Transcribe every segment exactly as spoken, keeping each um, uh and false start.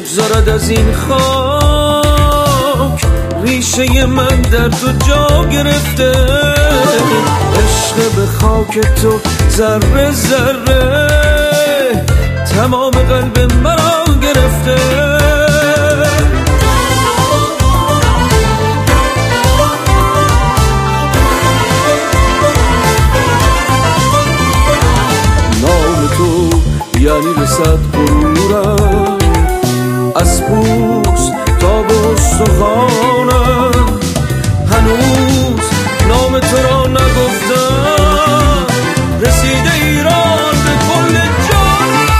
بگذارد از این خاک، ریشه من در تو جا گرفته. عشق به خاک تو ذره ذره تمام قلب مرا گرفته. نام تو یعنی رسد غرورم، از پوست تا به استخوانم. هنوز نام تو را نگفتم، رسیده ایران به کل جانم.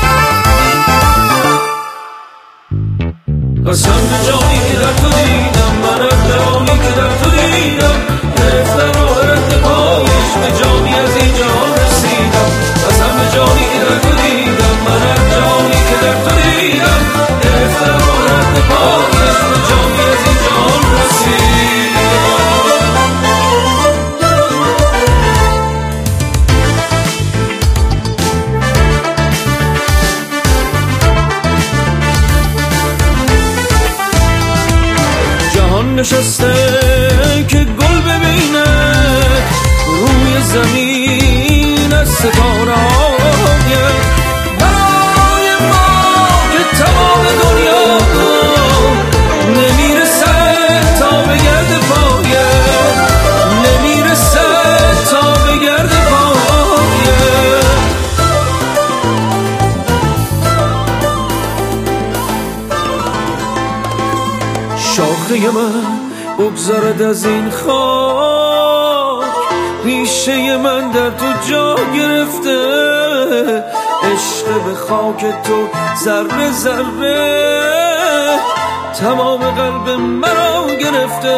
قسم به جانی که در تو دیدم، من از جانی که در تو دیدم، گرفتم راه رد پایش به جانی از این جهان رسیدم. قسم به جانی که در تو دیدم، من از جانی که در تو دیدم، گرفتم راه رد پایش به جانی از این جهان رسیدم. جهان نشسته که گل ببینه روی زمین از ستاره های برای ما که تمام دنیا نمیرسه تا به گرد پایه، نمیرسه تا به گرد پایه. شاخه من بگذارد از این خاک، ریشه من در تو جا گرفته. عشق به خاک تو ذره ذره تمام قلب مرا گرفته.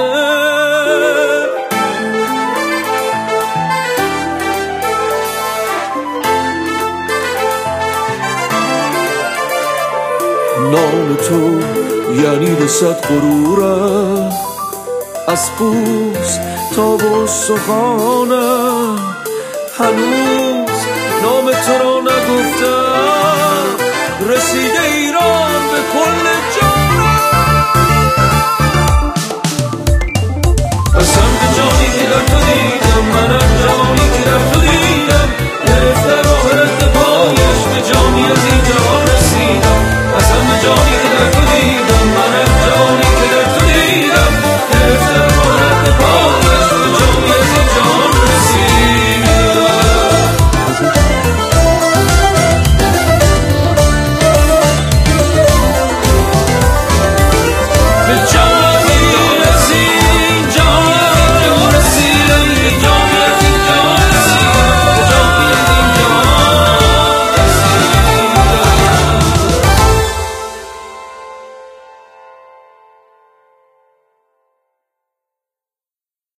نام تو یعنی رسد غرورم، از پوست تا به استخوانم. هنوز نام تو را نگفتم، رسید